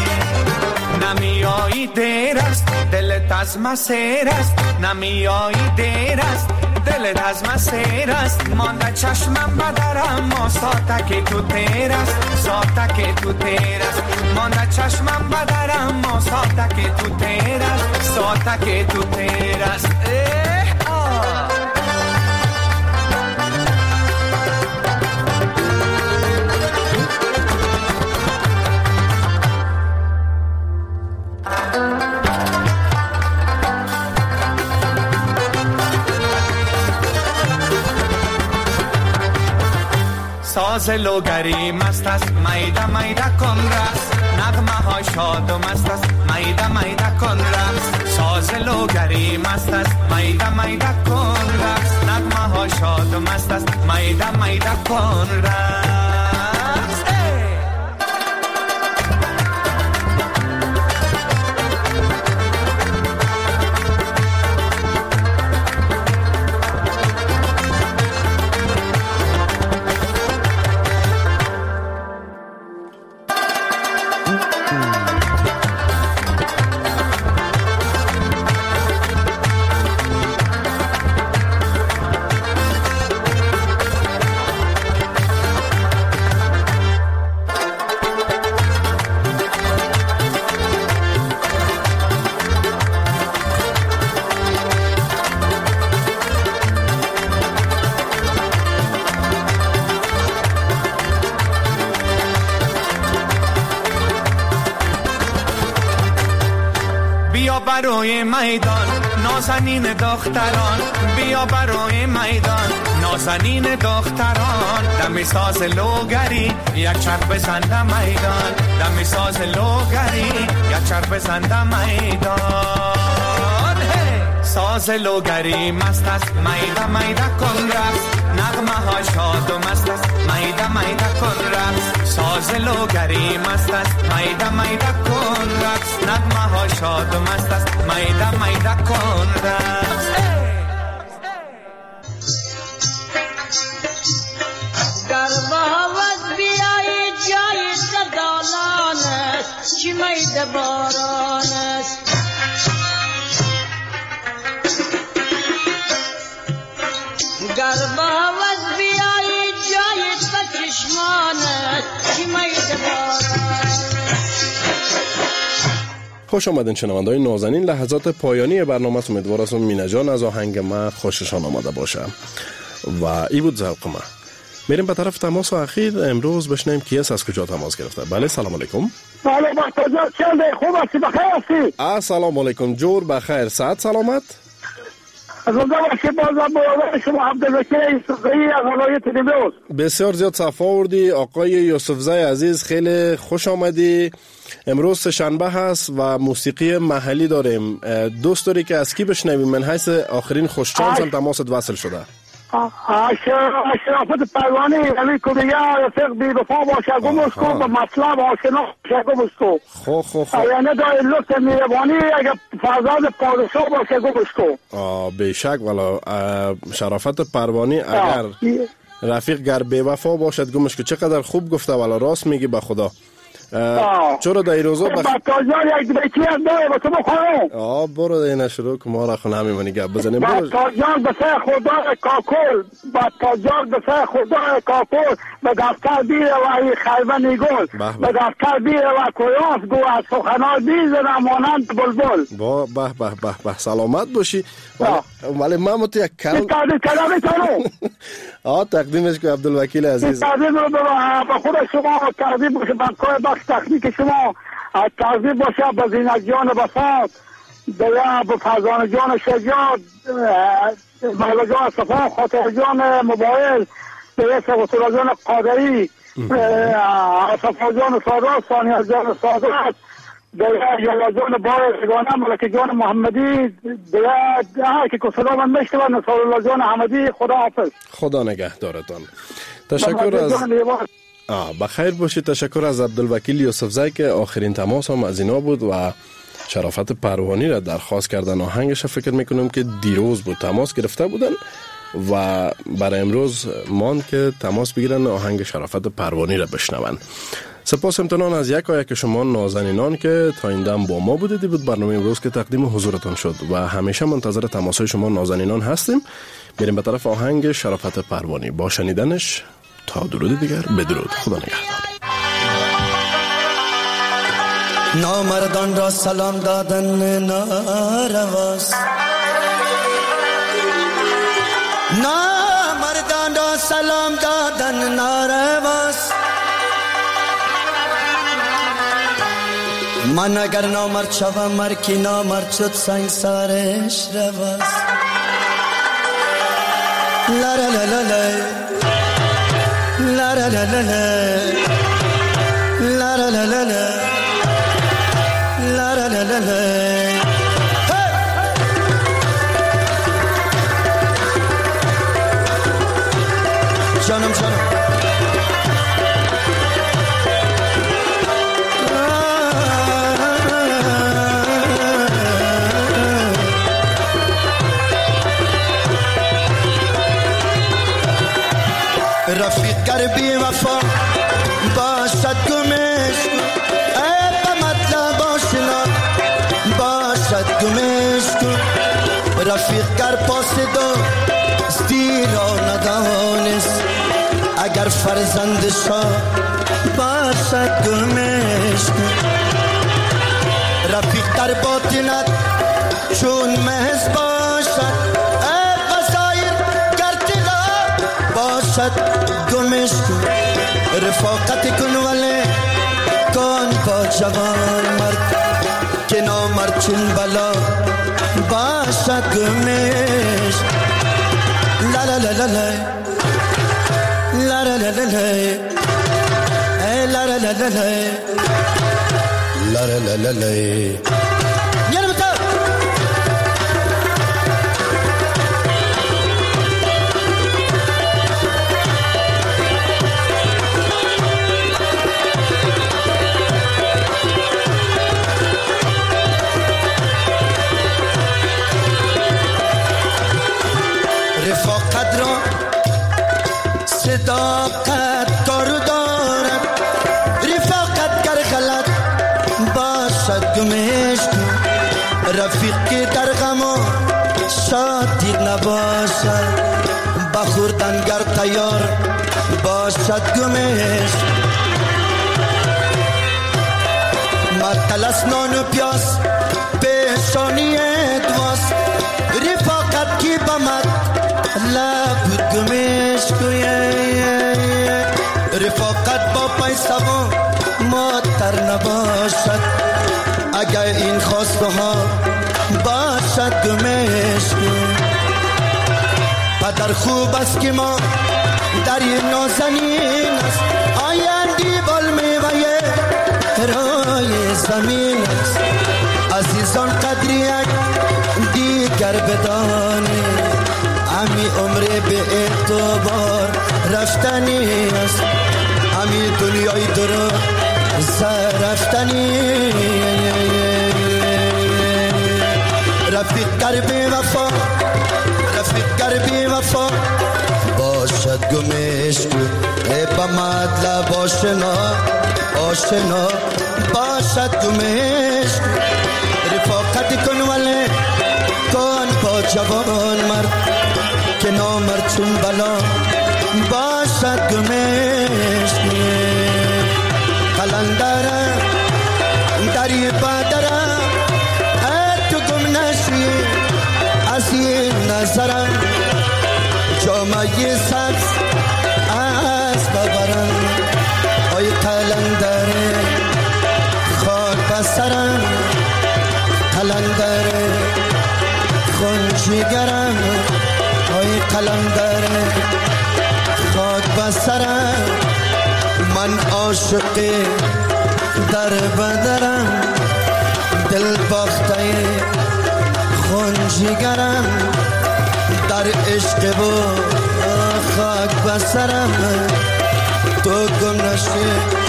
نمیایی دیر است دلت از من سیر است نمیایی دیر است دلت از من سیر است مانده چشمم بدرم ما ساتک تو تیر است ساتک تو تیر است مانده چشمم بدرم ما ساتک تو تیر است ساتک تو تیر است ساز لوگری مست است میده میده کن رقص نغمه های شاد و مست است میده میده کن رقص ساز لوگری مست است میده میده کن رقص نغمه های شاد و مست است میده میده کن رقص برای میدان نازنین دختران بیا برای میدان نازنین دختران دمی ساز لوگری یک چرخ بزنده میدان دمی ساز لوگری یک چرخ بزنده میدان ساز لوگری مست است میده میده کن رقص نغمه ها شاد و مست است میده میده کن رقص ساز لوگری مست است میده میده کن رقص نغمه ها شاد و مست است میده میده کن رقص گر باید بیایی جای صدالان است چی میده باران است گر باید بیایی جای چشمان است چی میده باران خوش آمدین شنونده‌های نازنین. لحظات پایانی برنامه است. امیدوار هستم مینا جان از آهنگ ما خوششان آمده باشه و ای بود ذوق ما. میریم به طرف تماس اخیر. امروز بشنیم کی است، از کجا تماس گرفته. بله سلام علیکم. سلام بختیار چنده خوب هستی بخیر هستی؟ السلام علیکم جور بخیر صحت سلامت. از اونجا باشی بازم برادر شما عبدالوکیل یوسفزئی از ولایت نیمروز. بسیار زیاد صفا آوردی آقای یوسفزئی عزیز، خیلی خوش آمدی. امروز سه‌شنبه هست و موسیقی محلی داریم. دوست داری که از کی بشنویم؟ من حیث آخرین خوششانسم تماست وصل شده. شرافت پروانی علی کلیه رفیق بی وفا باشه گمش کن و مطلب آشنا باشه گمش کن. خو یعنی دای لطف میربانی اگر فرزاد پادشاه باشه گمش کن. بیشک والا شرافت پروانی اگر رفیق گر بی وفا باشد گمش کن. چقدر خوب گفته والا، راست میگی به خدا. چرا در این روزا بطاجان یک بیتی از داره با تو بخورم برو دینا شروع که ما را خونه همیمانی گپ بزنیم. بطاجان بسه خدا کاکل، بطاجان بسه خدا کاکل، به دفتر بیره و ای خیبه نیگل، به دفتر بیره و کویاس گو از سخنای بیزنه مانند بلبل. به سلامت باشی. ولی من متو یک کلم تقدیمش که عبدالوکیل عزیز تقدیم رو به خود شما تقدیم باشه، به کار بخش تکنیک شما تقدیم باشه، به زینک جان بساط، به فرزان جان شجاع، محلا جان صفا، خاطر جان موبایل، به سقطولا جان قادری، صفا جان سادات، ثانیه جان سادات، یلا جان بارگانه، ملک جان محمدی، که کسلا من مشته و نصار الله جان حمدی. خدا حافظ. خدا نگهدارتان. تشکر از بخیر باشید. تشکر از عبدالوکیل یوسفزی که آخرین تماس هم از اینا بود و شرافت پروانی را درخواست کردن. آهنگش فکر میکنم که دیروز بود تماس گرفته بودن و برای امروز ماند که تماس بگیرن آهنگ شرافت پروانی را بشنون. سپاس امتنان از یک شما نازنینان که تا این دم با ما بودید. بود برنامه امروز که تقدیم حضورتان شد و همیشه منتظر تماسهای شما نازنینان هستیم. بریم به طرف آهنگ شرافت پروانی. با شنیدنش تا درود دیگر بدرود. خدا نگهدار. نامردان را سلام دادن نارواست، نامردان را سلام دادن نارواست. من اگر نامرد شوم مرکی نامرد شد سنگسارش رواست. لا لا لا لا لا لا لا لا لا لا لا لا لا لا لا. جانم رفیق گر بی وفا باشد گمش، به مطلب آشنا باشد گمش. رفیق گر پاس دو ستی را ندانست، اگر فرزند شاه باشد گمش. رفیق در باطنت چون محض باشد، گمش کن. رفاقت کن ولی کن با جوان مرد، که نامرد چون بلا باشد گمش. لا لا لا لا لا لا لا لا لا لا لا لا لا لا لا. رفاقت را صداقت کارو دارد، رفاقت گر غلط باشد گمش کن. رفیق که در غم و شادی نباشد، بخوردن گر تیار باشد گمش. مطلس نان و پیاز پیشانی دواست، رفاقت کی بمد لب گمش کویه. رفاقت با پیسه و مادر نباشد، اگر این خواسته ها باشد گمش کن. پدر خوب است که ما در این نازنین است، آیندی بال میوه رای زمین است. عزیزان قدری یک دیگر بدانی، امی عمر به اعتبار رفتنی است، امی دنیای درو رفتنی. رفیق گر بی وفا، رفیق گر بی وفا باشد گمش کو، به مطلب آشنا آشنا باشد تو مشک رفاقت کن ولی کن با جوان مرد که نامرد چون بلا باشد تو مشک قلندرم دری بادرم تو گم نشی از این نظرم جامعه سبز از ببرم آی قلندره خاک بسرم قلندره خونچیگرم آی قلندره خاک بسرم من عاشق در بدرم دل باخته خونچیگرم در عشق و خاک بسرم تو گم نشی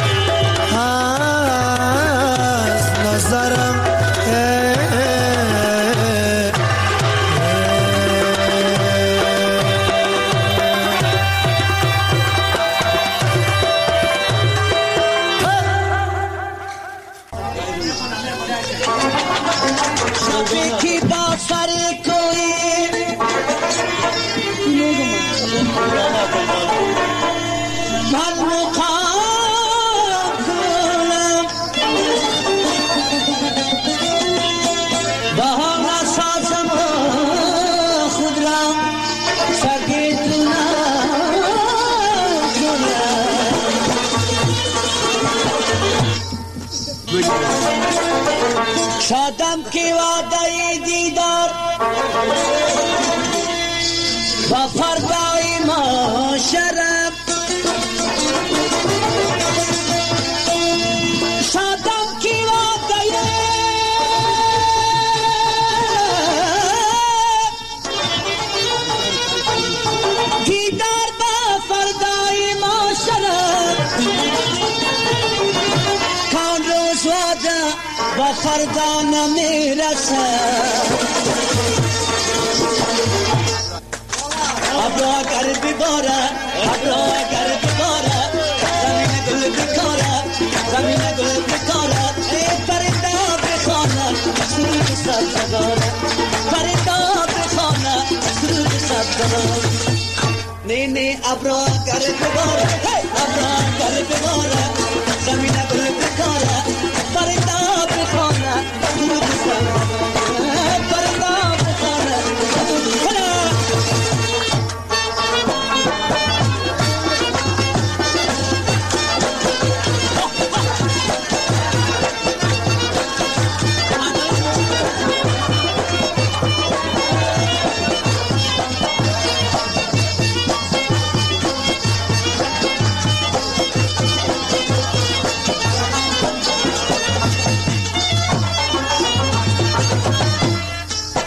از نظرم की बात सारे कोई من مقابلم بهار سازم خود را سگیتونم شادم کی وعده دیدار با فردای ما شرم شادم کی وعده دیدار با فردای ما شرم کان روز وعده با فردا نمیرسه ابرو اگر بباره ابرو اگر بباره زمین گل بکاره زمین گل بکاره ای فردا بخانه سرود سبزداره فردا بخانه سرود سبزداره نی نی ابرو اگر بباره ابرو اگر بباره زمین گل بکاره فردا بخانه سرود سبزداره فردا بخانه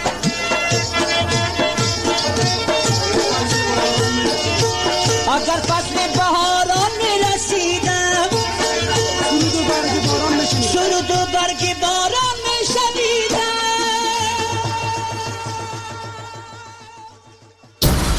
अगर